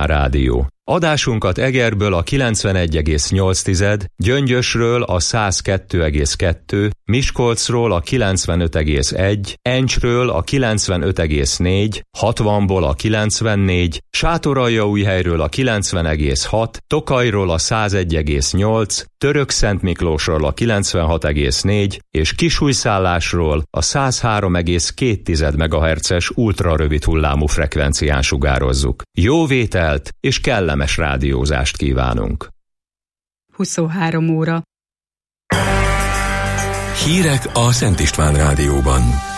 István Rádió. Adásunkat Egerből a 91,8, Gyöngyösről a 102,2, Miskolcról a 95,1, Encsről a 95,4, 60-ból a 94, Sátoraljaújhelyről a 90,6, Tokajról a 101,8, Törökszentmiklósról a 96,4 és Kisújszállásról a 103,2 MHz-es ultrarövid hullámú frekvencián sugározzuk. Jó vételt és kellemes rádiózást kívánunk! 23 óra. Hírek a Szent István Rádióban.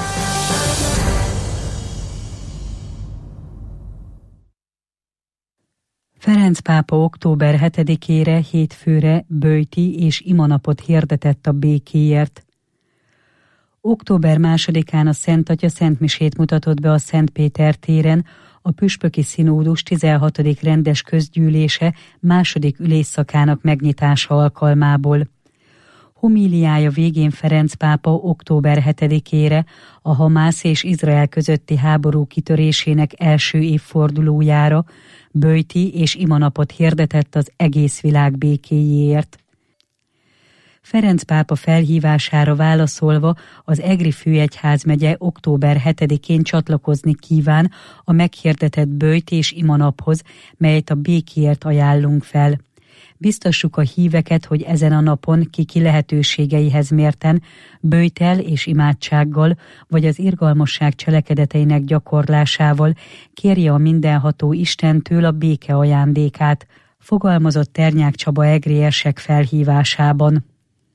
Ferenc pápa október 7-ére, hétfőre böjti és imanapot hirdetett a békéért. Október 2-án a Szent Atya szentmisét mutatott be a Szent Péter téren, a Püspöki Szinódus 16. rendes közgyűlése második ülésszakának megnyitása alkalmából. Homíliája végén Ferenc pápa október 7-ére, a Hamász és Izrael közötti háború kitörésének első évfordulójára böjti és imanapot hirdetett az egész világ békéjéért. Ferenc pápa felhívására válaszolva az Egri főegyházmegye október 7-én csatlakozni kíván a meghirdetett böjt és imanaphoz, melyet a békéért ajánlunk fel. Biztassuk a híveket, hogy ezen a napon ki lehetőségeihez mérten böjttel és imádsággal, vagy az irgalmasság cselekedeteinek gyakorlásával kérje a mindenható Istentől a béke ajándékát, fogalmazott Ternyák Csaba egri érsek felhívásában.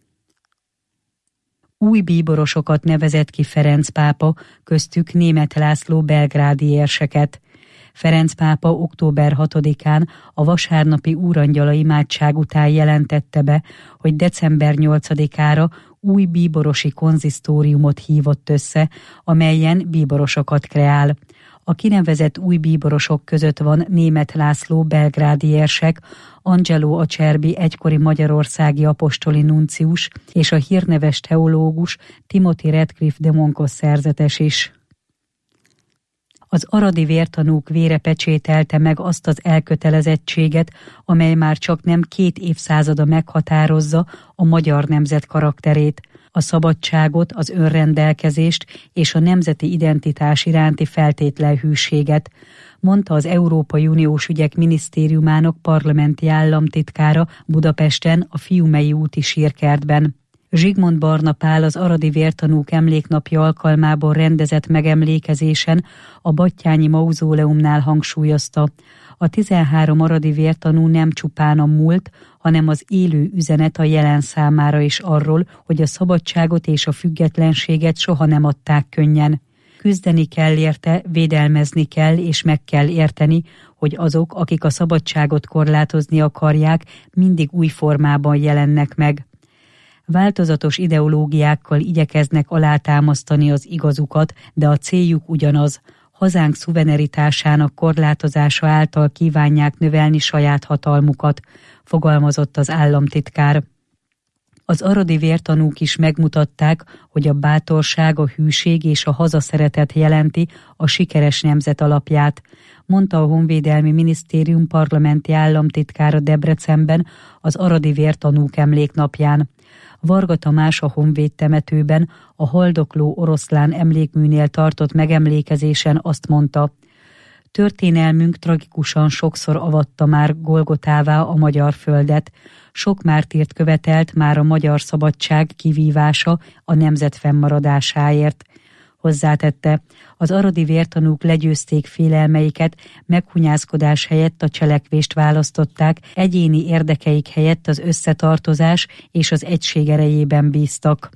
Új bíborosokat nevezett ki Ferenc pápa, köztük Németh László belgrádi érseket. Ferenc pápa október 6-án a vasárnapi úrangyala imádság után jelentette be, hogy december 8-ára új bíborosi konzisztóriumot hívott össze, amelyen bíborosokat kreál. A kinevezett új bíborosok között van Németh László belgrádi érsek, Angelo Acerbi egykori magyarországi apostoli nuncius és a hírneves teológus Timothy Radcliffe de Moncos szerzetes is. Az aradi vértanúk vére pecsételte meg azt az elkötelezettséget, amely már csak nem 2 évszázada meghatározza a magyar nemzet karakterét, a szabadságot, az önrendelkezést és a nemzeti identitás iránti feltétlen hűséget, mondta az Európai Uniós Ügyek Minisztériumának parlamenti államtitkára Budapesten a Fiumei úti sírkertben. Zsigmond Barna Pál az aradi vértanúk emléknapja alkalmából rendezett megemlékezésen a Battyányi mauzóleumnál hangsúlyozta: a 13 aradi vértanú nem csupán a múlt, hanem az élő üzenet a jelen számára is arról, hogy a szabadságot és a függetlenséget soha nem adták könnyen. Küzdeni kell érte, védelmezni kell és meg kell érteni, hogy azok, akik a szabadságot korlátozni akarják, mindig új formában jelennek meg. Változatos ideológiákkal igyekeznek alátámasztani az igazukat, de a céljuk ugyanaz: hazánk szuverenitásának korlátozása által kívánják növelni saját hatalmukat, fogalmazott az államtitkár. Az aradi vértanúk is megmutatták, hogy a bátorság, a hűség és a hazaszeretet jelenti a sikeres nemzet alapját, mondta a Honvédelmi Minisztérium parlamenti államtitkára Debrecenben az aradi vértanúk emléknapján. Varga Tamás a Honvéd temetőben a haldokló oroszlán emlékműnél tartott megemlékezésen azt mondta: történelmünk tragikusan sokszor avatta már Golgotává a magyar földet, sok mártírt követelt már a magyar szabadság kivívása a nemzet fennmaradásáért. Hozzátette, az aradi vértanúk legyőzték félelmeiket, meghunyászkodás helyett a cselekvést választották, egyéni érdekeik helyett az összetartozás és az egység erejében bíztak.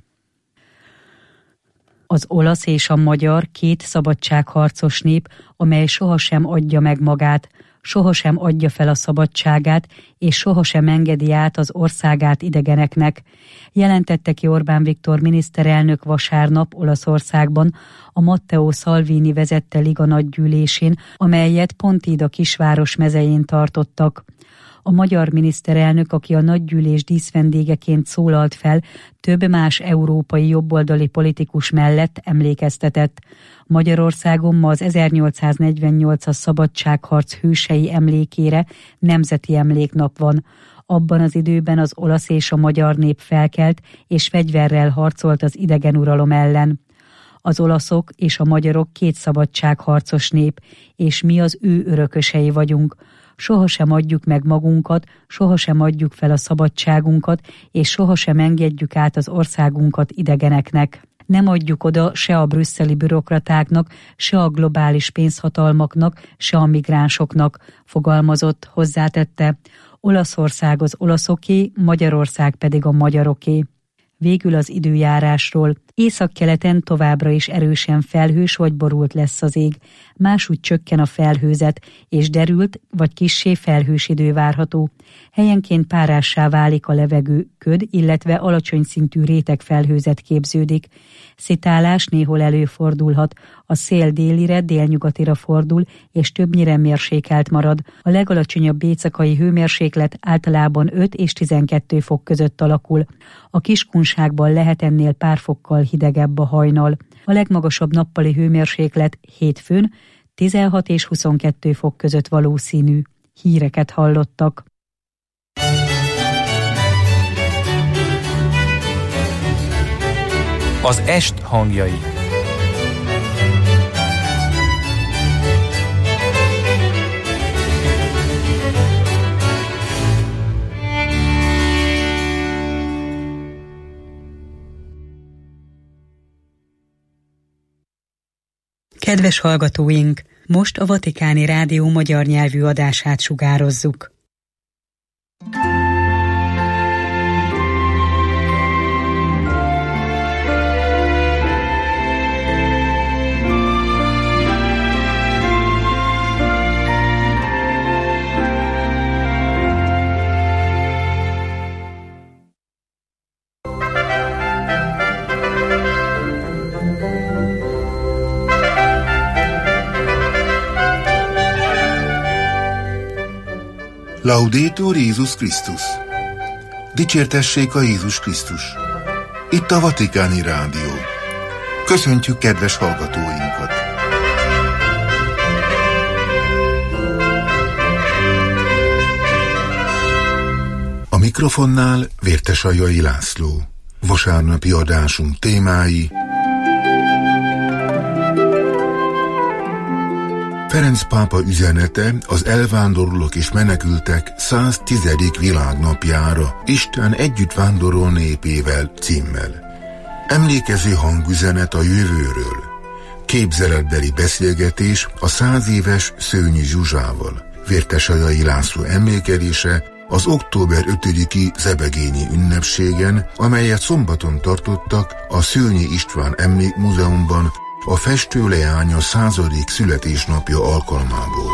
Az olasz és a magyar 2 szabadságharcos nép, amely sohasem adja meg magát, sohasem adja fel a szabadságát, és sohasem engedi át az országát idegeneknek, jelentette ki Orbán Viktor miniszterelnök vasárnap Olaszországban a Matteo Salvini vezette liga nagygyűlésén, amelyet Pontida kisváros mezején tartottak. A magyar miniszterelnök, aki a nagygyűlés díszvendégeként szólalt fel, több más európai jobboldali politikus mellett emlékeztetett. Magyarországon ma az 1848-as szabadságharc hősei emlékére nemzeti emléknap van. Abban az időben az olasz és a magyar nép felkelt és fegyverrel harcolt az idegenuralom ellen. Az olaszok és a magyarok két szabadságharcos nép, és mi az ő örökösei vagyunk. Sohasem adjuk meg magunkat, sohasem adjuk fel a szabadságunkat, és sohasem engedjük át az országunkat idegeneknek. Nem adjuk oda se a brüsszeli bürokratáknak, se a globális pénzhatalmaknak, se a migránsoknak, fogalmazott, hozzátette. Olaszország az olaszoké, Magyarország pedig a magyaroké. Végül az időjárásról. Északkeleten továbbra is erősen felhős vagy borult lesz az ég. Másúgy csökken a felhőzet, és derült vagy kissé felhős idő várható. Helyenként párássá válik a levegő, köd, illetve alacsony szintű rétegfelhőzet képződik. Szitálás néhol előfordulhat, a szél délire, délnyugatira fordul, és többnyire mérsékelt marad. A legalacsonyabb éjszakai hőmérséklet általában 5 és 12 fok között alakul. A Kiskunságban lehet ennél pár fokkal hidegebb a hajnal. A legmagasabb nappali hőmérséklet hétfőn 16 és 22 fok között valószínű. Híreket hallottak. Az est hangjai. Kedves hallgatóink! Most a Vatikáni Rádió magyar nyelvű adását sugározzuk. Laudetur Jézus Krisztus! Dicsértessék a Jézus Krisztus! Itt a Vatikáni Rádió. Köszöntjük kedves hallgatóinkat! A mikrofonnál Vértesajai László. Vasárnapi adásunk témái: Ferenc pápa üzenete az elvándorlók és menekültek 110. világnapjára, Isten együtt vándorol népével címmel. Emlékező hangüzenet a jövőről. Képzeletbeli beszélgetés a 100 éves Szőnyi Zsuzsával. Vértesajai László emlékezése az október 5-i Zebegényi ünnepségen, amelyet szombaton tartottak a Szőnyi István Emlékmúzeumban a festő leánya 100. születésnapja alkalmából.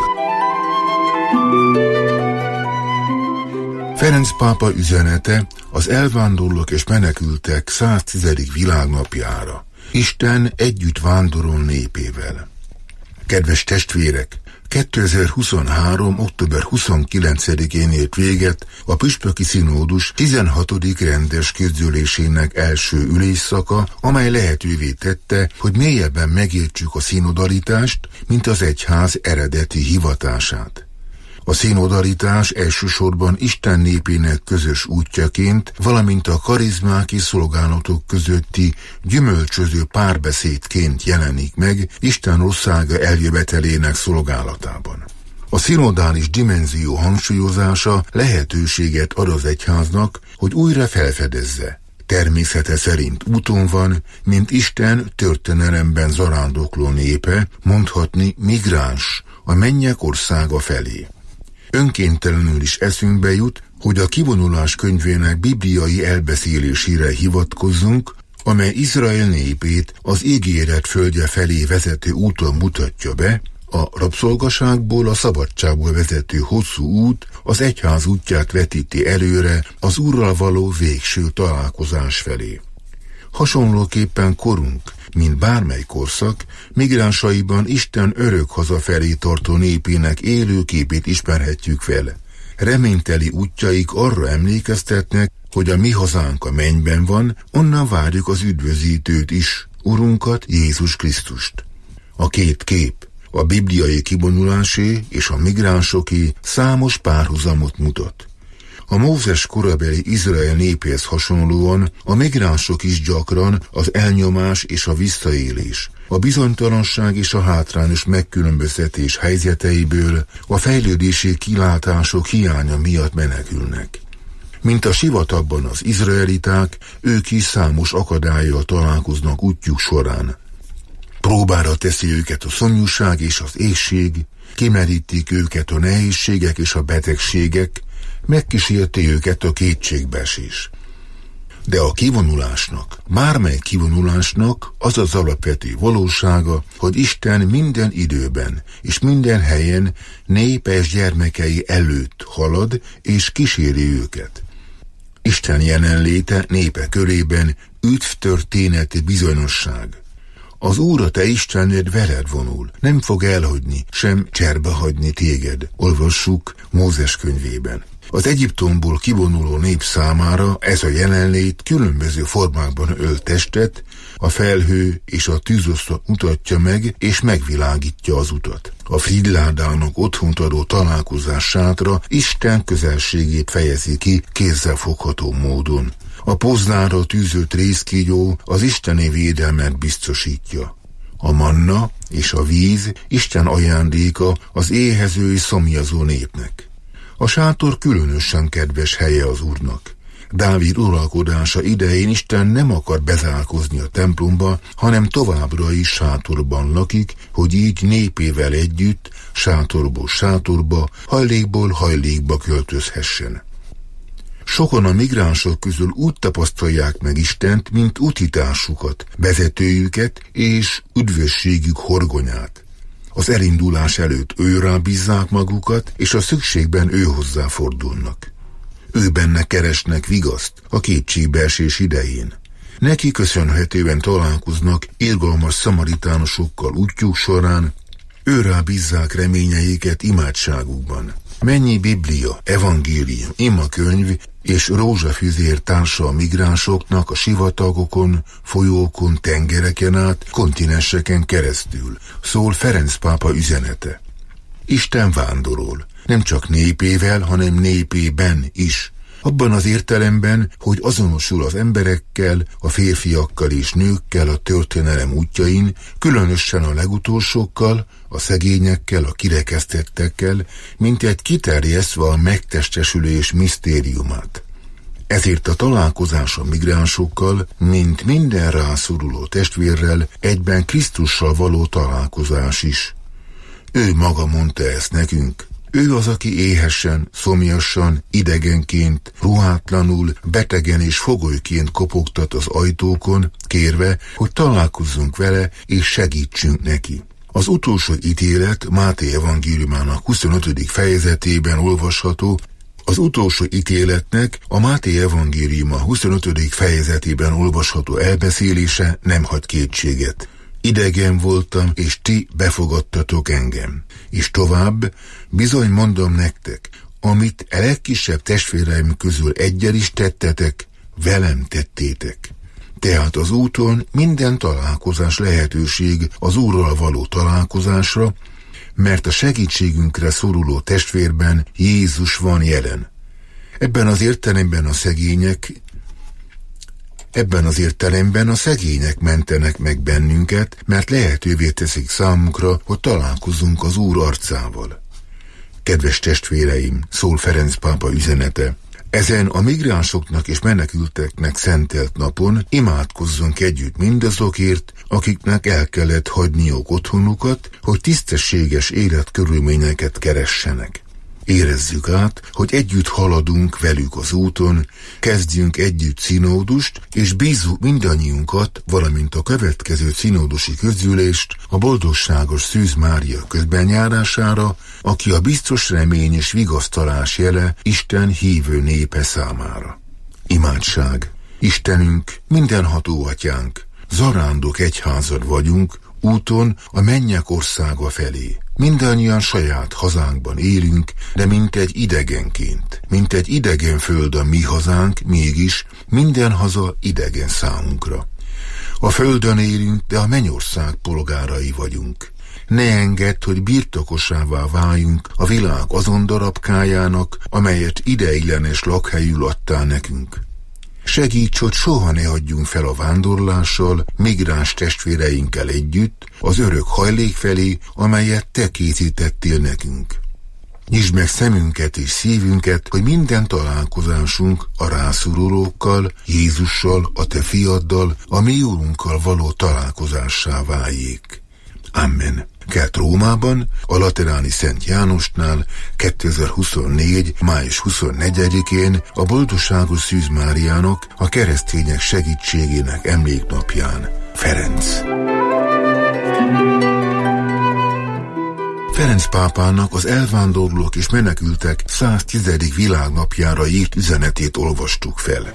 Ferenc pápa üzenete az elvándorlók és menekültek 110. világnapjára. Isten együtt vándorol népével. Kedves testvérek! 2023. október 29-én ért véget a Püspöki Szinódus 16. rendes közgyűlésének első ülésszaka, amely lehetővé tette, hogy mélyebben megértsük a szinodalitást, mint az egyház eredeti hivatását. A szinodalitás elsősorban Isten népének közös útjaként, valamint a karizmák és szolgálatok közötti gyümölcsöző párbeszédként jelenik meg Isten országa eljövetelének szolgálatában. A szinodális dimenzió hangsúlyozása lehetőséget ad az egyháznak, hogy újra felfedezze. Természete szerint úton van, mint Isten történelemben zarándokló népe, mondhatni migráns, a mennyek országa felé. Önkéntelenül is eszünkbe jut, hogy a Kivonulás könyvének bibliai elbeszélésére hivatkozzunk, amely Izrael népét az ígéret földje felé vezető úton mutatja be, a rabszolgaságból a szabadságból vezető hosszú út az egyház útját vetíti előre az Úrral való végső találkozás felé. Hasonlóképpen korunk, mint bármely korszak, migránsaiban Isten örök hazafelé tartó népének élő képét ismerhetjük fel. Reményteli útjaik arra emlékeztetnek, hogy a mi hazánk a mennyben van, onnan várjuk az üdvözítőt is, Urunkat, Jézus Krisztust. A két kép, a bibliai kivonulásé és a migránsoké számos párhuzamot mutat. A Mózes korabeli Izrael népéhez hasonlóan a migránsok is gyakran az elnyomás és a visszaélés, a bizonytalanság és a hátrányos megkülönböztetés helyzeteiből a fejlődési kilátások hiánya miatt menekülnek. Mint a sivatagban az izraeliták, ők is számos akadállyal találkoznak útjuk során. Próbára teszi őket a szomjúság és az éhség, kimerítik őket a nehézségek és a betegségek, megkísérti őket a kétségbeesés. De a kivonulásnak, bármely kivonulásnak az az alapvető valósága, hogy Isten minden időben és minden helyen népes gyermekei előtt halad és kíséri őket. Isten jelenléte népe körében üdvtörténeti bizonyosság. Az Úr, a te Istened veled vonul, nem fog elhagyni, sem cserbehagyni téged, olvassuk Mózes könyvében. Az Egyiptomból kivonuló nép számára ez a jelenlét különböző formákban ölt testet, a felhő és a tűzoszlop mutatja meg és megvilágítja az utat. A Fridládának otthont adó találkozás sátra Isten közelségét fejezi ki kézzelfogható módon. A poznára tűzött rézkígyó az isteni védelmet biztosítja. A manna és a víz Isten ajándéka az éhező és szomjazó népnek. A sátor különösen kedves helye az Úrnak. Dávid uralkodása idején Isten nem akar bezárkozni a templomba, hanem továbbra is sátorban lakik, hogy így népével együtt sátorból sátorba, hajlékból hajlékba költözhessen. Sokan a migránsok közül úgy tapasztalják meg Istent, mint útitársukat, vezetőjüket és üdvösségük horgonyát. Az elindulás előtt őrá bízzák magukat, és a szükségben ő hozzá fordulnak. Ő benne keresnek vigaszt a kétségbeesés idején. Neki köszönhetően találkoznak irgalmas szamaritánosokkal útjuk során, őrá bízzák reményeiket imádságukban. Mennyi Biblia, evangélium, imakönyv és rózsafüzér társa a migránsoknak a sivatagokon, folyókon, tengereken át, kontinenseken keresztül, szól Ferenc pápa üzenete. Isten vándorol, nem csak népével, hanem népében is. Abban az értelemben, hogy azonosul az emberekkel, a férfiakkal és nőkkel a történelem útjain, különösen a legutolsókkal, a szegényekkel, a kirekesztettekkel, mint egy kiterjesztve a megtestesülés misztériumát. Ezért a találkozás a migránsokkal, mint minden rászoruló testvérrel, egyben Krisztussal való találkozás is. Ő maga mondta ezt nekünk. Ő az, aki éhesen, szomjasan, idegenként, ruhátlanul, betegen és fogolyként kopogtat az ajtókon, kérve, hogy találkozzunk vele és segítsünk neki. Az utolsó ítélet Máté evangéliumának 25. fejezetében olvasható. Az utolsó ítéletnek a Máté evangéliuma 25. fejezetében olvasható elbeszélése nem hagy kétséget. Idegen voltam, és ti befogadtatok engem. És tovább, bizony mondom nektek, amit a legkisebb testvéreim közül egyel is tettetek, velem tettétek. Tehát az úton minden találkozás lehetőség az Úrral való találkozásra, mert a segítségünkre szoruló testvérben Jézus van jelen. Ebben az értelemben a szegények mentenek meg bennünket, mert lehetővé teszik számunkra, hogy találkozunk az Úr arcával. Kedves testvéreim, szól Ferenc pápa üzenete, ezen a migránsoknak és menekülteknek szentelt napon imádkozzunk együtt mindazokért, akiknek el kellett hagyniuk otthonukat, hogy tisztességes életkörülményeket keressenek. Érezzük át, hogy együtt haladunk velük az úton, kezdjünk együtt színódust, és bízzuk mindannyiunkat, valamint a következő színódusi közgyűlést a boldogságos Szűz Mária közbenjárására, aki a biztos remény és vigasztalás jele Isten hívő népe számára. Imádság! Istenünk, mindenható atyánk, zarándok egyházad vagyunk, úton a mennyek országa felé. Mindannyian saját hazánkban élünk, de mint egy idegenként, mint egy idegen föld a mi hazánk, mégis minden haza idegen számunkra. A földön élünk, de a mennyország polgárai vagyunk. Ne engedd, hogy birtokosává váljunk a világ azon darabkájának, amelyet ideiglenes lakhelyül adtál nekünk. Segíts, hogy soha ne adjunk fel a vándorlással, migráns testvéreinkkel együtt, az örök hajlék felé, amelyet te készítettél nekünk. Nyisd meg szemünket és szívünket, hogy minden találkozásunk a rászorulókkal, Jézussal, a te fiaddal, a mi Úrunkkal való találkozássá váljék. Amen. Kelt Rómában, a Lateráni Szent Jánosnál 2024. május 24-én a Boldogságos Szűz Máriának, a keresztények segítségének emléknapján. Ferenc. Ferenc pápának az elvándorlók és menekültek 110. világnapjára írt üzenetét olvastuk fel.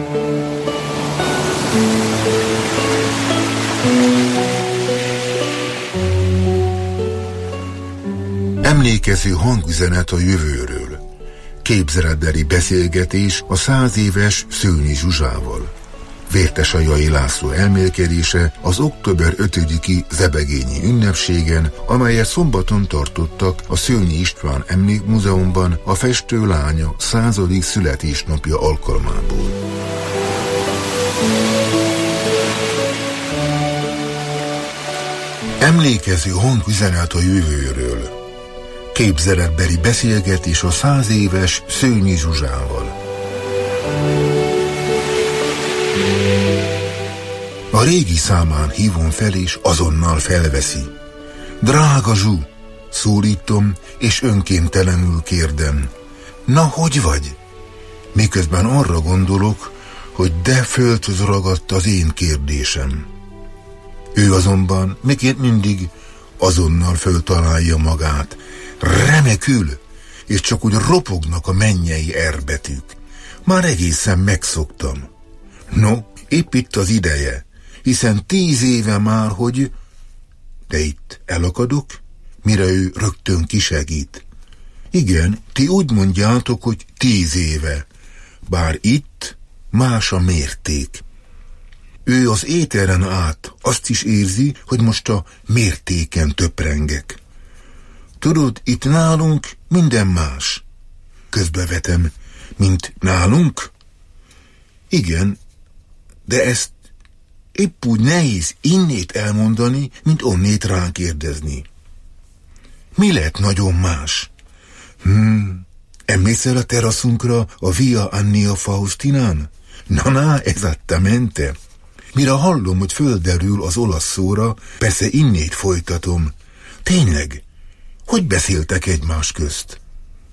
Emlékező hangüzenet a jövőről. Képzeletbeli beszélgetés a 100 éves Szőnyi Zsuzsával. Vértesajai László elmélkedése az október 5-i zebegényi ünnepségen, amelyet szombaton tartottak a Szőnyi István Emlékmúzeumban a festő lánya 100. születésnapja alkalmából. Emlékező hangüzenet a jövőről. Képzeletbeli beszélgetés a 100 éves Szőnyi Zsuzsával. A régi számán hívom fel, és azonnal felveszi. Drága Zsú, szólítom, és önkéntelenül kérdem. Na, hogy vagy? Miközben arra gondolok, hogy de földhöz ragadt az én kérdésem. Ő azonban, miként mindig, azonnal föltalálja magát. Remekül, és csak úgy ropognak a mennyei erbetűk. Már egészen megszoktam. No, épp itt az ideje, hiszen 10 éve már, hogy... De itt elakadok, mire ő rögtön kisegít. Igen, ti úgy mondjátok, hogy 10 éve, bár itt más a mérték. Ő az éteren át azt is érzi, hogy most a mértéken töprengek. Tudod, itt nálunk minden más. Közbevetem, mint nálunk? Igen, de ezt épp úgy nehéz innét elmondani, mint onnét rákérdezni. Mi lett nagyon más? Emlékszel a teraszunkra a Via Annia Faustinán? Na, esattamente. Mire hallom, hogy földerül az olasz szóra, persze innét folytatom. Tényleg, hogy beszéltek egymás közt?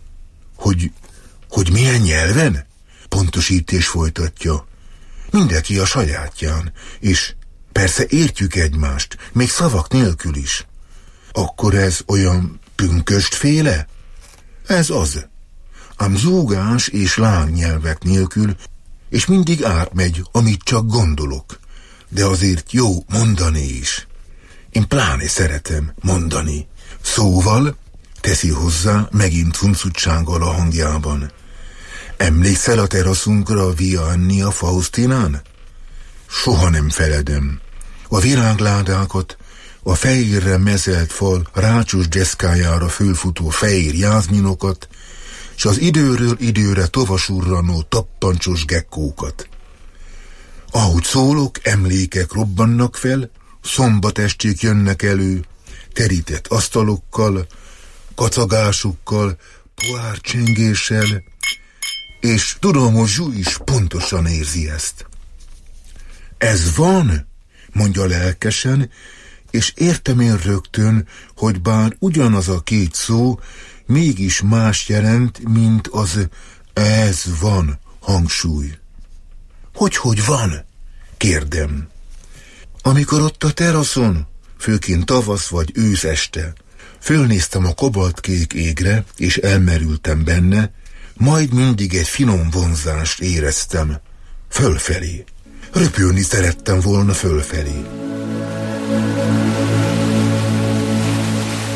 Hogy milyen nyelven? Pontosítés folytatja. Mindenki a sajátján, és persze értjük egymást, még szavak nélkül is. Akkor ez olyan pünköstféle? Ez az. Ám zúgás és lángnyelvek nélkül, és mindig átmegy, amit csak gondolok. De azért jó mondani is. Én pláne szeretem mondani. Szóval, teszi hozzá megint huncutsággal a hangjában. Emlékszel a teraszunkra a Via Annia Faustinán? Soha nem feledem. A virágládákat, a fehérre mezelt fal rácsos deszkájára fölfutó fehér jázminokat, s az időről időre tovasurranó tappancsos gekkókat. Ahogy szólok, emlékek robbannak fel, szombatesték jönnek elő, terített asztalokkal, kacagásukkal, pohárcsengéssel, és tudom, hogy Zsú is pontosan érzi ezt. Ez van, mondja lelkesen, és értem én rögtön, hogy bár ugyanaz a két szó, mégis más jelent, mint az ez van hangsúly. Hogy van? Kérdem. Amikor ott a teraszon, főként tavasz vagy ősz este, fölnéztem a kobaltkék égre, és elmerültem benne, majd mindig egy finom vonzást éreztem. Fölfelé. Röpülni szerettem volna fölfelé.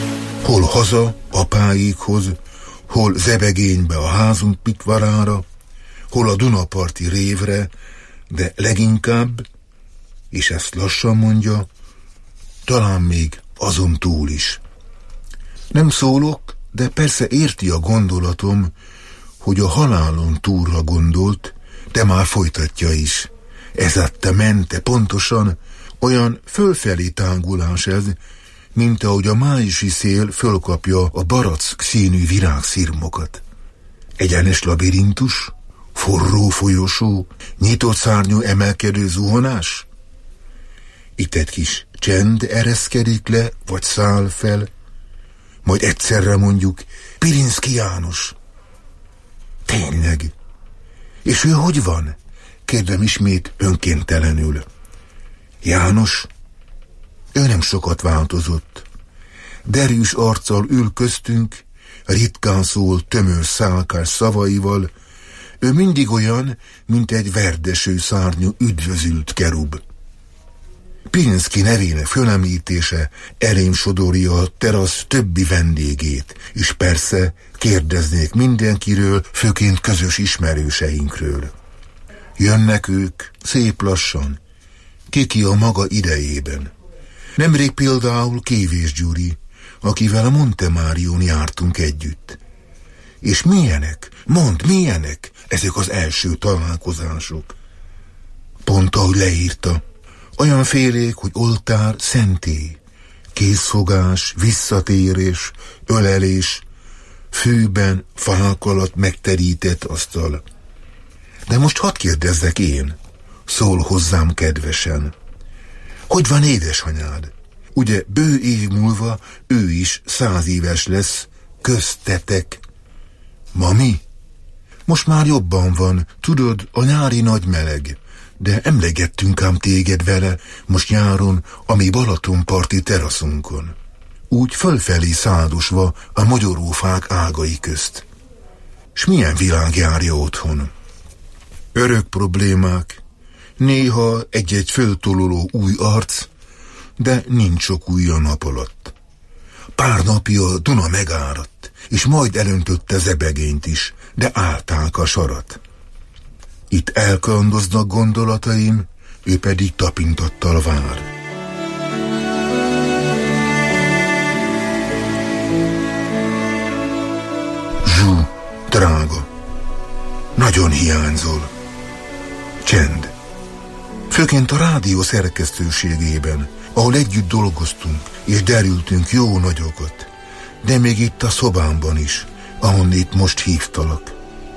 hol haza apáikhoz, hol zebegénybe a házunk pitvarára, hol a Dunaparti révre, de leginkább, és ezt lassan mondja, talán még azon túl is. Nem szólok, de persze érti a gondolatom, hogy a halálon túlra gondolt, de már folytatja is. Ezette mente pontosan, olyan fölfelé tágulás ez, mint ahogy a májusi szél fölkapja a barack színű virágszirmokat. Egyenes labirintus, forró folyosó, nyitott szárnyú emelkedő zuhanás? Itt egy kis csend ereszkedik le, vagy száll fel, majd egyszerre mondjuk Pilinszky János. Tényleg? És ő hogy van? Kérdem ismét önkéntelenül. János? Ő nem sokat változott. Derűs arccal ül köztünk, ritkán szól tömör szálkás szavaival. Ő mindig olyan, mint egy verdeső szárnyú üdvözült kerub. Pilinszky nevének fölemlítése elém sodorja a terasz többi vendégét, és persze kérdeznék mindenkiről, főként közös ismerőseinkről. Jönnek ők, szép lassan, kiki a maga idejében. Nemrég például Kévés Gyuri, akivel a Montemárión jártunk együtt. És milyenek, mondd, milyenek ezek az első találkozások? Pont ahogy leírta, olyan félék, hogy oltár, szentély, készfogás, visszatérés, ölelés, fűben, fák alatt megterített asztal. De most hadd kérdezzek én, szól hozzám kedvesen. Hogy van édesanyád? Ugye bő év múlva ő is 100 éves lesz, köztetek. Mami? Most már jobban van, tudod, a nyári nagy meleg. De emlegettünk ám téged vele most nyáron a mi Balatonparti teraszunkon. Úgy fölfelé szádosva a mogyorófák ágai közt. S milyen világ járja otthon? Örök problémák, néha egy-egy föltololó új arc, de nincs sok új a nap alatt. Pár napja a Duna megáradt, és majd elöntötte zebegényt is, de állták a sarat. Itt elkalandoznak gondolataim, ő pedig tapintattal vár. Zsú, drága, nagyon hiányzol. Csend. Főként a rádió szerkesztőségében, ahol együtt dolgoztunk, és derültünk jó nagyokat. De még itt a szobámban is, ahonnét most hívtalak.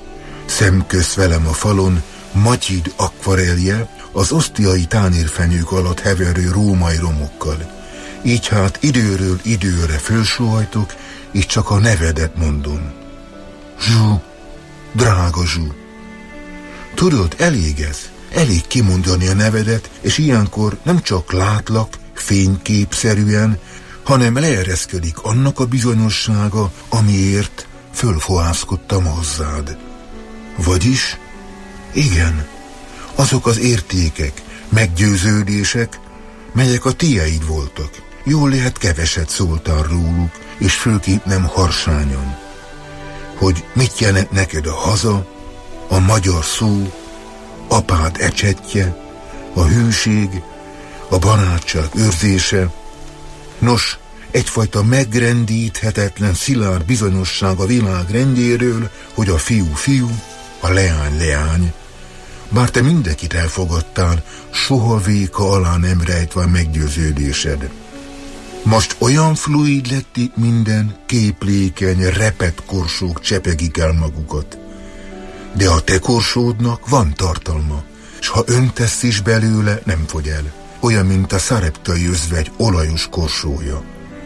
Szemköz velem a falon Matyid akvarelje, az osztiai tánérfenyők alatt heverő római romokkal. Így hát időről időre fölsóhajtok, és csak a nevedet mondom. Zsú, drága Zsú. Tudod, elég ez. Elég kimondani a nevedet, és ilyenkor nem csak látlak fényképszerűen, hanem leereszkedik annak a bizonyossága, amiért fölfohászkodtam hozzád. Vagyis, igen, azok az értékek, meggyőződések, melyek a tieid voltak. Jól lehet keveset szóltál róluk, és főként nem harsányan. Hogy mit jelent neked a haza, a magyar szó, apád ecsettje, a hűség, a barátság őrzése. Nos, egyfajta megrendíthetetlen szilárd bizonyosság a világ rendjéről, hogy a fiú fiú, a leány leány. Bár te mindenkit elfogadtál, soha véka alá nem rejtve a meggyőződésed. Most olyan fluid lett itt minden, képlékeny, repett korsók csepegik el magukat. De a te korsódnak van tartalma, s ha öntesz is belőle, nem fogy el. Olyan, mint a szareptai özvegy olajos korsója.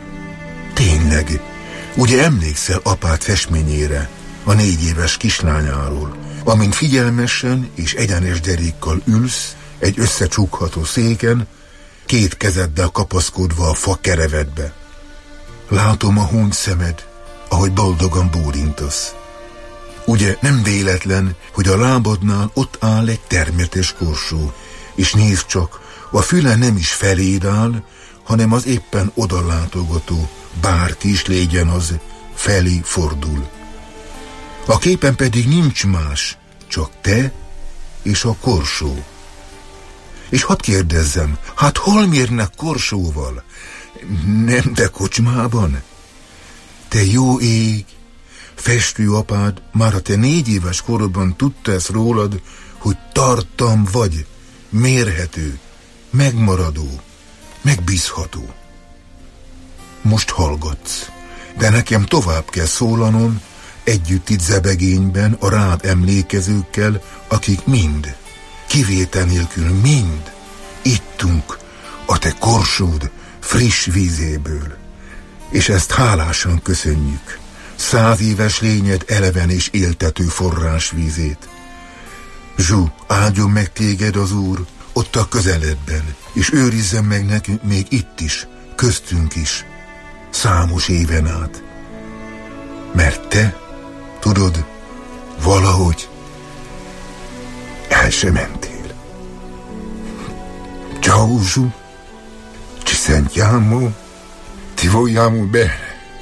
Tényleg, ugye emlékszel apád festményére, a 4 éves kislányáról, amint figyelmesen és egyenes derékkal ülsz egy összecsukható széken, 2 kezeddel kapaszkodva a fa kerevedbe. Látom a húny szemed, ahogy boldogan bólintasz. Ugye nem véletlen, hogy a lábadnál ott áll egy termetes korsó, és nézd csak, a füle nem is feléd áll, hanem az éppen odalátogató, bárki is légyen az, felé fordul. A képen pedig nincs más, csak te és a korsó. És hadd kérdezzem, hát hol mérnek korsóval? Nem te kocsmában? Te jó ég, festőapád már a te 4 éves korodban tudta ezt rólad, hogy tartam vagy, mérhető, megmaradó, megbízható. Most hallgatsz, de nekem tovább kell szólanom, együtt itt zebegényben a rád emlékezőkkel, akik mind, kivétel nélkül mind ittunk a te korsód friss vízéből. És ezt hálásan köszönjük, 100 éves lényed eleven és éltető forrásvízét. Zsú, áldjon meg téged az Úr ott a közeledben, és őrizzen meg nekünk még itt is, köztünk is, számos éven át. Mert te, tudod, valahogy el sem mentél. Ciao, Zsú, ci sentiamo, ti vogliamo bene.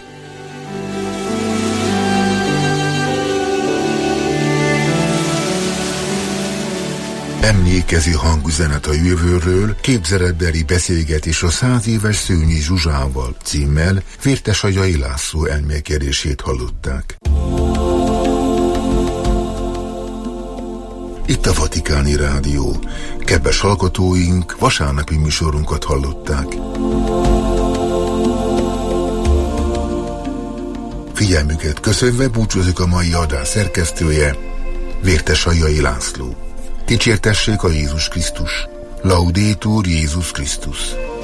Emlékező hangüzenet a jövőről, képzeletbeli beszélgetés a 100 éves Szőnyi Zsuzsával címmel Vértesagyai László elmélkedését hallották. Itt a Vatikáni Rádió. Kedves hallgatóink, vasárnapi műsorunkat hallották. Figyelmüket köszönve búcsúzik a mai adás szerkesztője, Vértesagyai László. Dicsértessék a Jézus Krisztus. Laudetur Jézus Krisztus.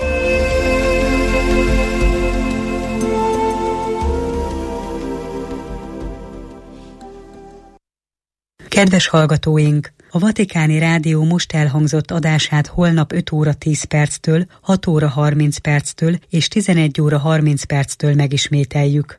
Kedves hallgatóink! A Vatikáni Rádió most elhangzott adását holnap 5 óra 10 perctől, 6 óra 30 perctől és 11 óra 30 perctől megismételjük.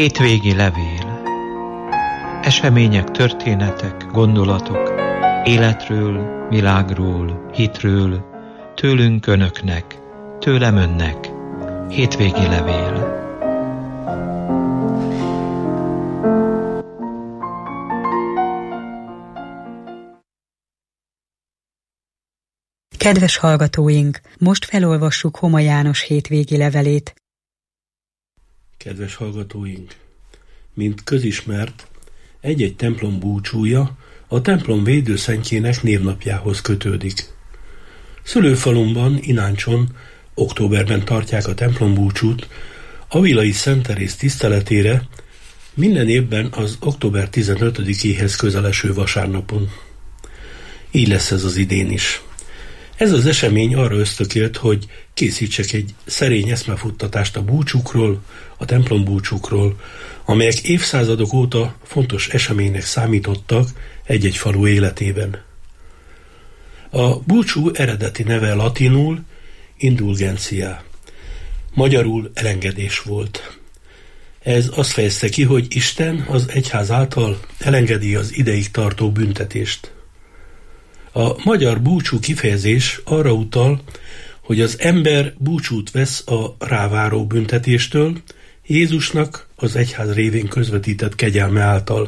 Hétvégi levél. Események, történetek, gondolatok, életről, világról, hitről, tőlünk önöknek, tőlem önnek. Hétvégi levél. Kedves hallgatóink, most felolvassuk Homa János hétvégi levelét. Kedves hallgatóink, mint közismert, egy-egy templom búcsúja a templom védőszentjének névnapjához kötődik. Szülőfalumban, Ináncson, októberben tartják a templom búcsút, Avilai Szent Teréz tiszteletére minden évben az október 15-éhez közeleső vasárnapon. Így lesz ez az idén is. Ez az esemény arra ösztökélt, hogy készítsek egy szerény eszmefuttatást a búcsúkról, a templom búcsúkról, amelyek évszázadok óta fontos eseménynek számítottak egy-egy falu életében. A búcsú eredeti neve latinul indulgencia, magyarul elengedés volt. Ez azt fejezte ki, hogy Isten az egyház által elengedi az ideig tartó büntetést. A magyar búcsú kifejezés arra utal, hogy az ember búcsút vesz a ráváró büntetéstől, Jézusnak az egyház révén közvetített kegyelme által.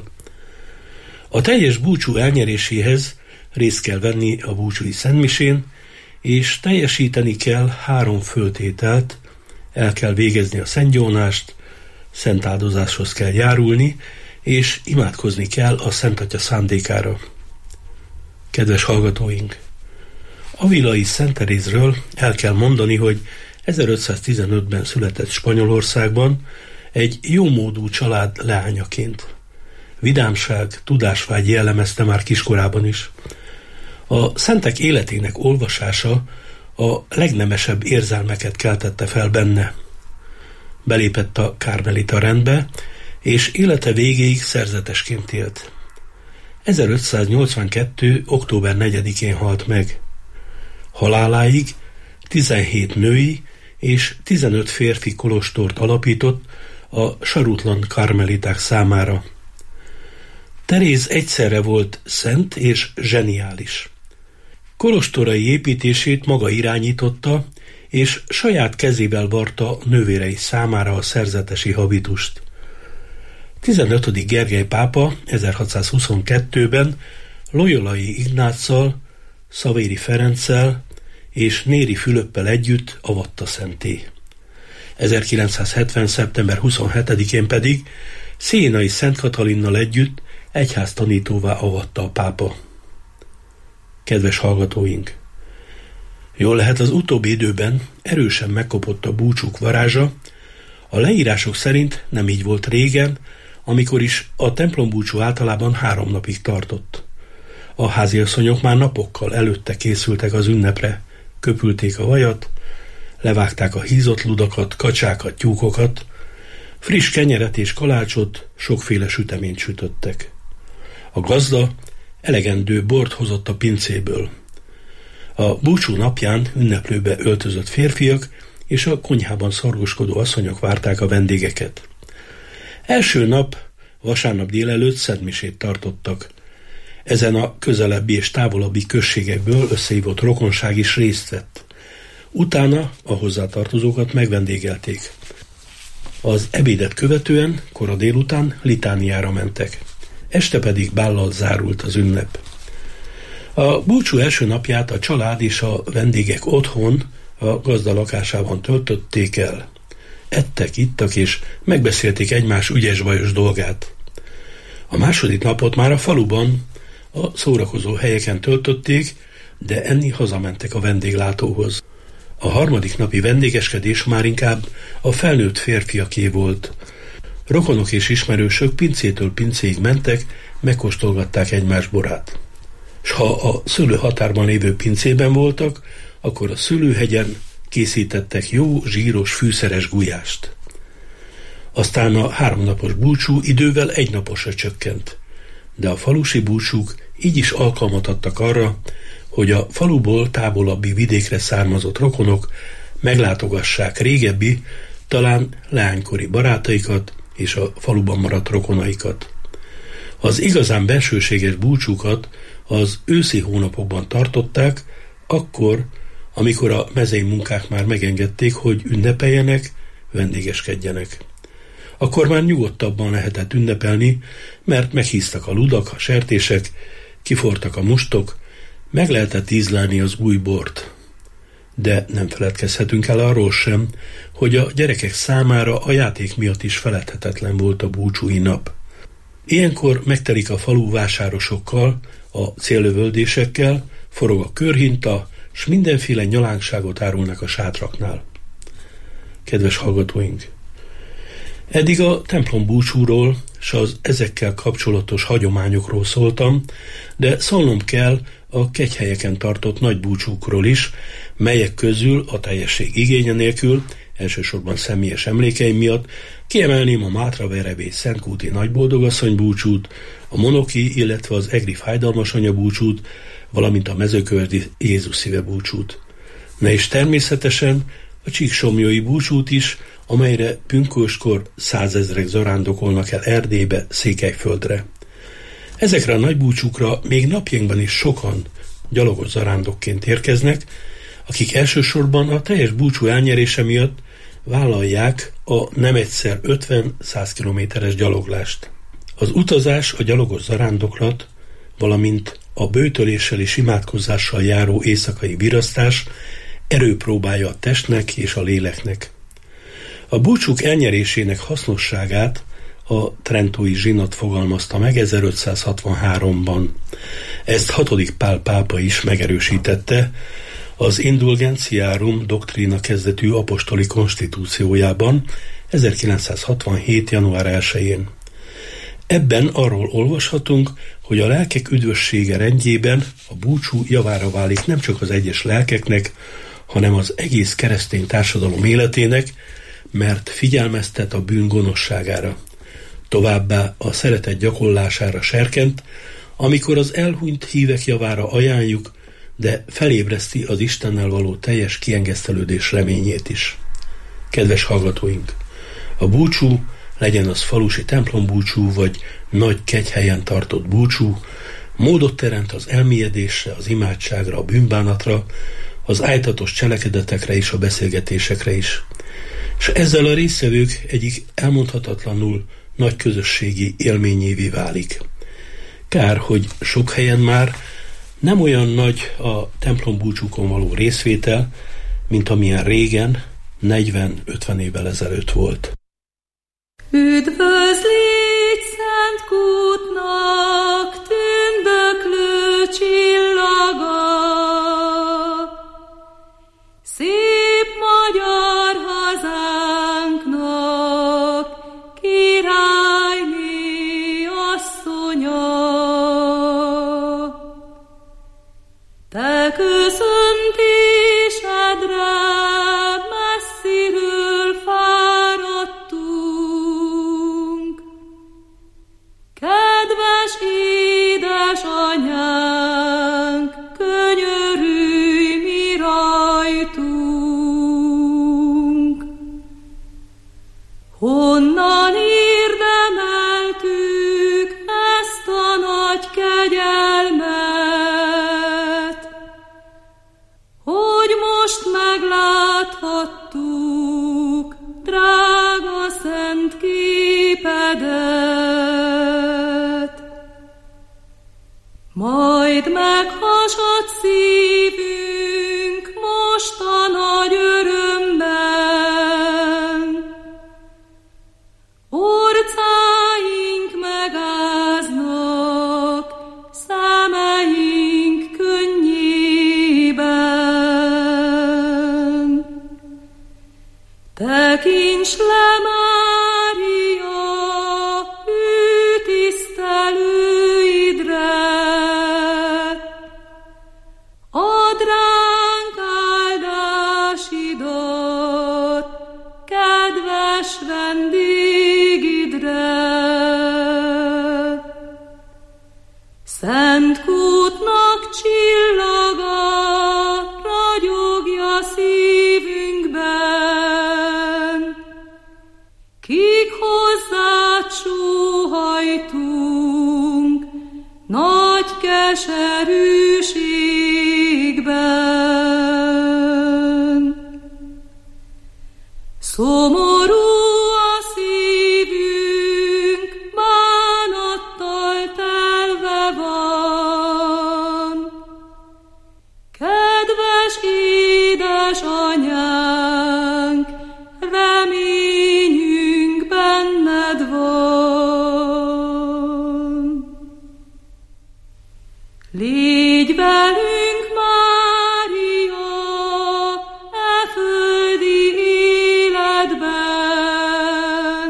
A teljes búcsú elnyeréséhez részt kell venni a búcsúi szentmisén, és teljesíteni kell 3 föltételt, el kell végezni a szentgyónást, szentáldozáshoz kell járulni, és imádkozni kell a Szent Atya szándékára. Kedves hallgatóink! Avilai Szent Terézről el kell mondani, hogy 1515-ben született Spanyolországban egy jómódú család leányaként. Vidámság, tudásvágy jellemezte már kiskorában is. A szentek életének olvasása a legnemesebb érzelmeket keltette fel benne. Belépett a kármelita rendbe, és élete végéig szerzetesként élt. 1582. október 4-én halt meg. Haláláig 17 női és 15 férfi kolostort alapított a sarutlan karmeliták számára. Teréz egyszerre volt szent és zseniális. Kolostorai építését maga irányította, és saját kezével varta nővérei számára a szerzetesi habitust. 15. Gergely pápa 1622-ben Loyolai Ignáccal, Szavéri Ferenccel és Néri Fülöppel együtt avatta szenté. 1970. szeptember 27-én pedig Sienai Szent Katalinnal együtt egyháztanítóvá avatta a pápa. Kedves hallgatóink! Jól lehet, az utóbbi időben erősen megkopott a búcsúk varázsa, a leírások szerint nem így volt régen, amikor is a templombúcsú általában 3 napig tartott. A háziasszonyok már napokkal előtte készültek az ünnepre, köpülték a vajat, levágták a hízott ludakat, kacsákat, tyúkokat, friss kenyeret és kalácsot, sokféle süteményt sütöttek. A gazda elegendő bort hozott a pincéből. A búcsú napján ünneplőbe öltözött férfiak és a konyhában szorgoskodó asszonyok várták a vendégeket. Első nap, vasárnap délelőtt szentmisét tartottak. Ezen a közelebbi és távolabbi községekből összehívott rokonság is részt vett. Utána a hozzátartozókat megvendégelték. Az ebédet követően, kora délután litániára mentek. Este pedig bállal zárult az ünnep. A búcsú első napját a család és a vendégek otthon, a gazda lakásában töltötték el. Ettek, ittak és megbeszélték egymás ügyes-bajos dolgát. A második napot már a faluban, a szórakozó helyeken töltötték, de enni hazamentek a vendéglátóhoz. A harmadik napi vendégeskedés már inkább a felnőtt férfiaké volt. Rokonok és ismerősök pincétől pincéig mentek, megkóstolgatták egymás borát. S ha a szőlőhatárban lévő pincében voltak, akkor a szőlőhegyen készítettek jó, zsíros, fűszeres gulyást. Aztán a 3 napos búcsú idővel 1 naposra csökkent, de a falusi búcsúk így is alkalmat adtak arra, hogy a faluból távolabbi vidékre származott rokonok meglátogassák régebbi, talán leánykori barátaikat és a faluban maradt rokonaikat. Az igazán bensőséges búcsúkat az őszi hónapokban tartották, akkor, amikor a mezei munkák már megengedték, hogy ünnepeljenek, vendégeskedjenek. Akkor már nyugodtabban lehetett ünnepelni, mert meghíztak a ludak, a sertések, kifortak a mustok, meg lehetett ízlelni az új bort. De nem feledkezhetünk el arról sem, hogy a gyerekek számára a játék miatt is feledhetetlen volt a búcsúi nap. Ilyenkor megtelik a falu vásárosokkal, a céllövöldésekkel, forog a körhinta, s mindenféle nyalánkságot árulnak a sátraknál. Kedves hallgatóink! Eddig a templom búcsúról s az ezekkel kapcsolatos hagyományokról szóltam, de szólnom kell a kegyhelyeken tartott nagy búcsúkról is, melyek közül a teljesség igénye nélkül, elsősorban személyes emlékeim miatt kiemelném a Mátraverebé Szentkúti Nagyboldogasszony búcsút, a Monoki, illetve az Egri Fájdalmasanya búcsút, valamint a Mezőkövesdi Jézus Szíve búcsút. Na és természetesen a Csíksomlyói búcsút is, amelyre pünköstkor 100 000 zarándokolnak el Erdélybe, Székelyföldre. Ezekre a nagy búcsúkra még napjainkban is sokan gyalogos zarándokként érkeznek, akik elsősorban a teljes búcsú elnyerése miatt vállalják a nem egyszer 50-100 kilométeres gyaloglást. Az utazás, a gyalogos zarándoklat, valamint a böjtöléssel és imádkozással járó éjszakai virasztás erőpróbája a testnek és a léleknek. A búcsúk elnyerésének hasznosságát a trentói zsinat fogalmazta meg 1563-ban. Ezt 6. Pál pápa is megerősítette az Indulgentiarum Doctrina kezdetű apostoli konstitúciójában 1967. január 1-én. Ebben arról olvashatunk, hogy a lelkek üdvössége rendjében a búcsú javára válik nem csak az egyes lelkeknek, hanem az egész keresztény társadalom életének, mert figyelmeztet a bűn gonoszságára. Továbbá a szeretet gyakorlására serkent, amikor az elhunyt hívek javára ajánljuk, de felébreszti az Istennel való teljes kiengesztelődés reményét is. Kedves hallgatóink! A búcsú, legyen az falusi templombúcsú, vagy nagy kegyhelyen tartott búcsú, módot teremt az elmélyedésre, az imádságra, a bűnbánatra, az ájtatos cselekedetekre és a beszélgetésekre is. És ezzel a résztvevők egyik elmondhatatlanul nagy közösségi élményévé válik. Kár, hogy sok helyen már nem olyan nagy a templombúcsúkon való részvétel, mint amilyen régen, 40-50 évvel ezelőtt volt. Üdvözlégy Szentkútnak tündöklő csillaga, szép magyar hazánknak királyné asszonya. Te köszöntésedre messziről fáradtunk, kedves édesanyánk, könyörülj mi rajtunk. Honnan érdemeltük ezt a nagy kegyelmet, hogy most megláthattuk drága szent képedet. Majd meghasad szívünk most a nagy örömben, orcáink megáznak, szemeink könnyében. Tekints le, Mária, ő tisztelőidre, a keserűségben. Szomorú a szívünk, bánattal telve van. Kedves édesanyánk, reményünk benned van. Légy velünk, Mária, e földi életben,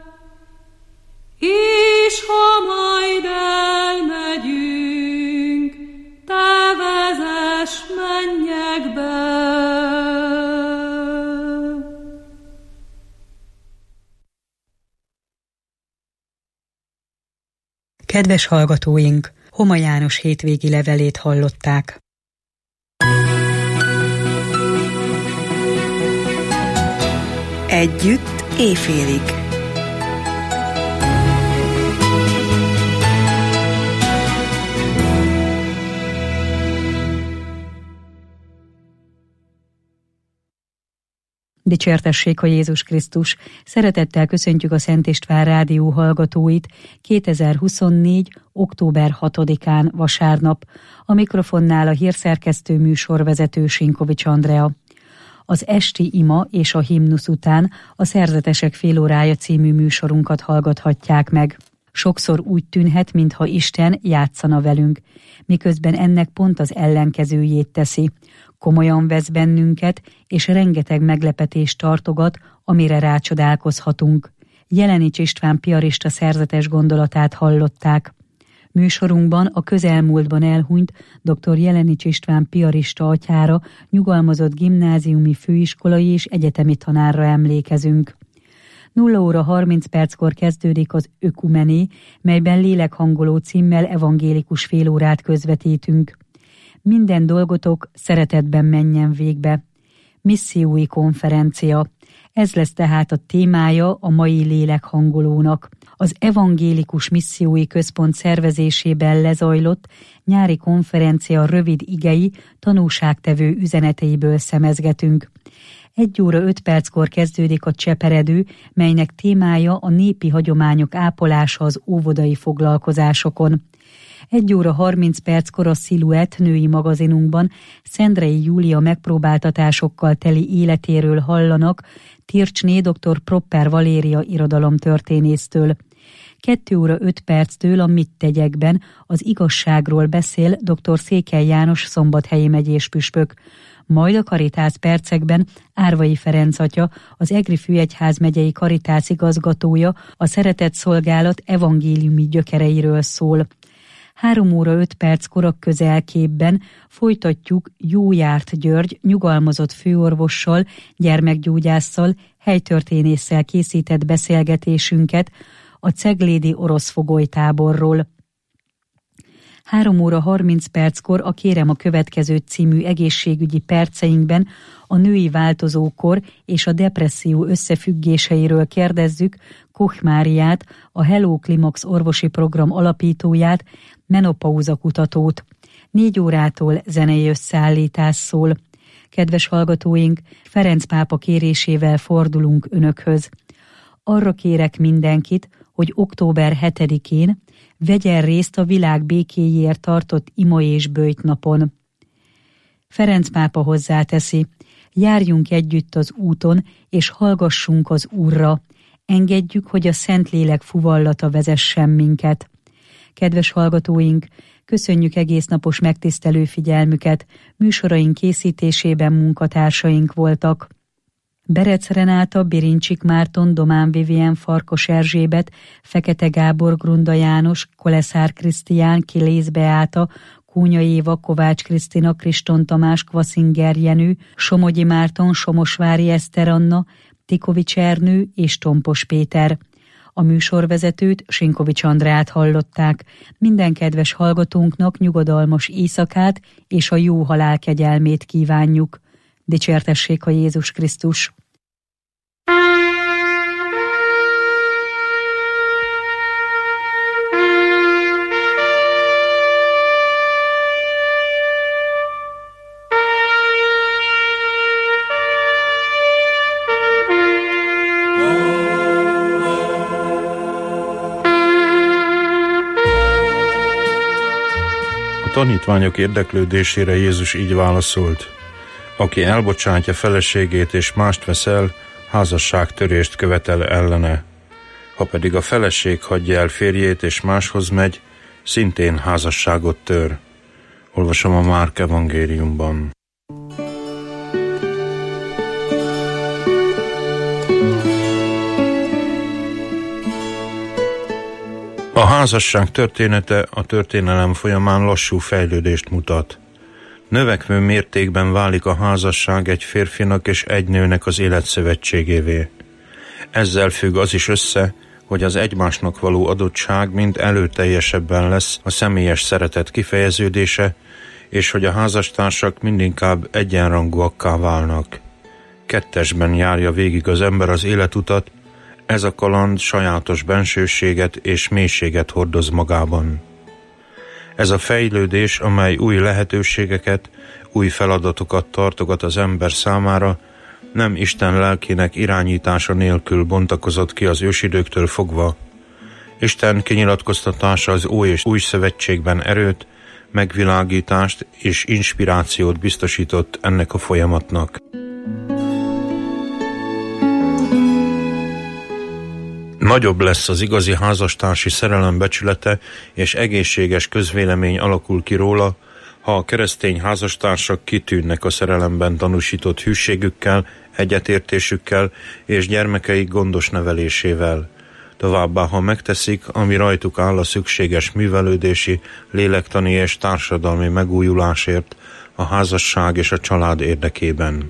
és ha majd elmegyünk, te vezess mennyekbe. Kedves hallgatóink, Homa János hétvégi levelét hallották. Együtt éjfélig. Dicsértessék a Jézus Krisztus! Szeretettel köszöntjük a Szent István Rádió hallgatóit 2024. október 6-án vasárnap. A mikrofonnál a hírszerkesztő műsorvezető Sinkovics Andrea. Az esti ima és a himnusz után a Szerzetesek félórája című műsorunkat hallgathatják meg. Sokszor úgy tűnhet, mintha Isten játszana velünk, miközben ennek pont az ellenkezőjét teszi. Komolyan vesz bennünket, és rengeteg meglepetést tartogat, amire rácsodálkozhatunk. Jelenics István piarista szerzetes gondolatát hallották. Műsorunkban a közelmúltban elhunyt dr. Jelenics István piarista atyára, nyugalmazott gimnáziumi, főiskolai és egyetemi tanárra emlékezünk. 0 óra 30 perckor kezdődik az Ökumené, melyben lélekhangoló címmel evangélikus félórát közvetítünk. Minden dolgotok szeretetben menjen végbe. Missziói konferencia. Ez lesz tehát a témája a mai lélekhangolónak. Az Evangélikus Missziói Központ szervezésében lezajlott nyári konferencia rövid igei, tanúságtevő üzeneteiből szemezgetünk. 1 óra 5 perckor kezdődik a Cseperedő, melynek témája a népi hagyományok ápolása az óvodai foglalkozásokon. 1 óra 30 perckor a Sziluett női magazinunkban Szendrei Júlia megpróbáltatásokkal teli életéről hallanak Tircsné dr. Propper Valéria irodalomtörténésztől. 2 óra 5 perctől a Mit tegyekben az igazságról beszél dr. Székely János Szombathelyi megyés püspök. Majd a Karitász percekben Árvai Ferenc atya, az Egri Főegyház megyei Karitász igazgatója a Szeretett Szolgálat evangéliumi gyökereiről szól. 3 óra 5 perckor a Közelképben folytatjuk Jójárt György nyugalmazott főorvossal, gyermekgyógyásszal, helytörténésszel készített beszélgetésünket a ceglédi orosz fogolytáborról. 3 óra 30 perckor a Kérem a következőt című egészségügyi perceinkben a női változókor és a depresszió összefüggéseiről kérdezzük Koch Máriát, a Hello Climax orvosi program alapítóját, menopauza kutatót. 4 órától zenei összeállítás szól. Kedves hallgatóink, Ferenc pápa kérésével fordulunk önökhöz. Arra kérek mindenkit, hogy október 7-én vegyen részt a világ békéjéért tartott ima és böjt napon. Ferenc pápa hozzáteszi, járjunk együtt az úton, és hallgassunk az Úrra. Engedjük, hogy a Szentlélek fuvallata vezessen minket. Kedves hallgatóink, köszönjük egésznapos megtisztelő figyelmüket, műsoraink készítésében munkatársaink voltak. Berec Renáta, Birincsik Márton, Domán Vivien, Farkas Erzsébet, Fekete Gábor, Grunda János, Koleszár Krisztián, Kilész Beáta, Kúnya Éva, Kovács Krisztina, Kriston Tamás, Kvaszinger Jenő, Somogyi Márton, Somosvári Eszter Anna, Tikovics Ernő és Tompos Péter. A műsorvezetőt, Sinkovics Andrát hallották. Minden kedves hallgatónknak nyugodalmas éjszakát és a jó halál kegyelmét kívánjuk. Dicsértessék a Jézus Krisztus! A tanítványok érdeklődésére Jézus így válaszolt: aki elbocsátja feleségét és mást vesz el, házasságtörést követel ellene. Ha pedig a feleség hagyja el férjét és máshoz megy, szintén házasságot tör. Olvasom a Márk evangéliumban. A házasság története a történelem folyamán lassú fejlődést mutat. Növekvő mértékben válik a házasság egy férfinak és egy nőnek az életszövetségévé. Ezzel függ az is össze, hogy az egymásnak való adottság mind előteljesebben lesz a személyes szeretet kifejeződése, és hogy a házastársak mindinkább egyenrangúakká válnak. Kettesben járja végig az ember az életutat, ez a kaland sajátos bensőséget és mélységet hordoz magában. Ez a fejlődés, amely új lehetőségeket, új feladatokat tartogat az ember számára, nem Isten lelkének irányítása nélkül bontakozott ki az ősidőktől fogva. Isten kinyilatkoztatása az Ój és Új Szövetségben erőt, megvilágítást és inspirációt biztosított ennek a folyamatnak. Nagyobb lesz az igazi házastársi szerelem becsülete, és egészséges közvélemény alakul ki róla, ha a keresztény házastársak kitűnnek a szerelemben tanúsított hűségükkel, egyetértésükkel és gyermekeik gondos nevelésével. Továbbá, ha megteszik, ami rajtuk áll a szükséges művelődési, lélektani és társadalmi megújulásért, a házasság és a család érdekében.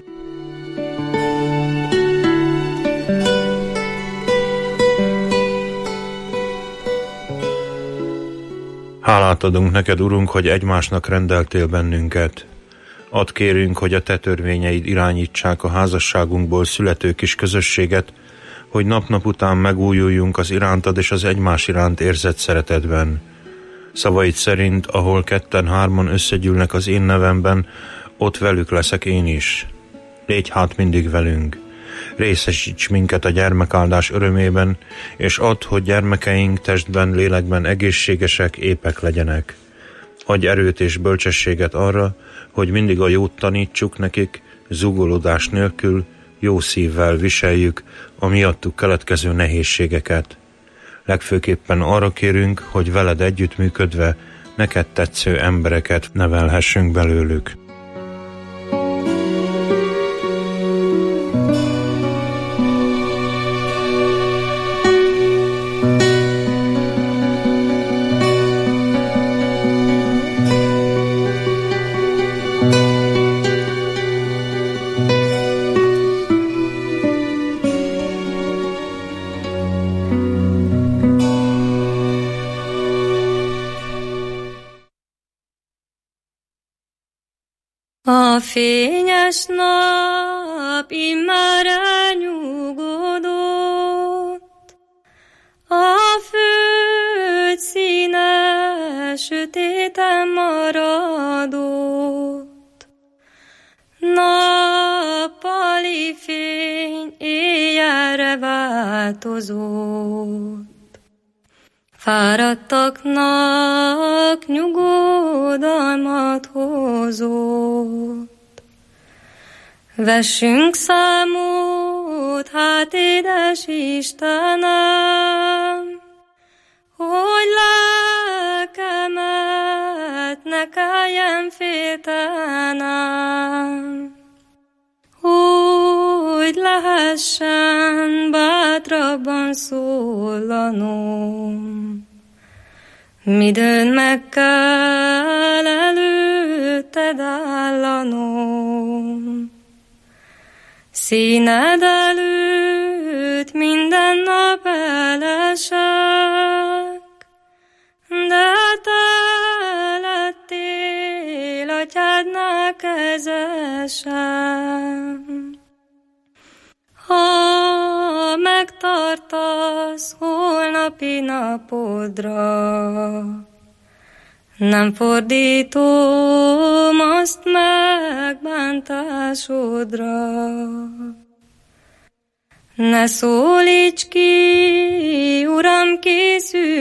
Hálát adunk neked, Urunk, hogy egymásnak rendeltél bennünket. Add kérünk, hogy a te törvényeid irányítsák a házasságunkból születő kis közösséget, hogy nap-nap után megújuljunk az irántad és az egymás iránt érzett szeretetben. Szavaid szerint, ahol 2-3 összegyűlnek az én nevemben, ott velük leszek én is. Légy hát mindig velünk. Részesíts minket a gyermekáldás örömében, és add, hogy gyermekeink testben, lélekben egészségesek, épek legyenek. Adj erőt és bölcsességet arra, hogy mindig a jót tanítsuk nekik, zúgolódás nélkül, jó szívvel viseljük a miattuk keletkező nehézségeket. Legfőképpen arra kérünk, hogy veled együttműködve neked tetsző embereket nevelhessünk belőlük. A fényes nap immár elnyugodott, a föld színe sötéten maradott. Nappali fény éjjelre változott. Fáradtaknak nyugodalmat hozott. Vessünk számot, hát édes Istenem, hogy lelkemet ne kelljen féltenem, hogy lehessen bátrabban szólanom. Midőn meg kell előtted állanom, színed előtt minden nap elesek, de te lettél atyádnál kezesem. Ha megtartasz holnapi napodra, nem fordítom azt megbántásodra. Ne szólíts ki, Uram, készülj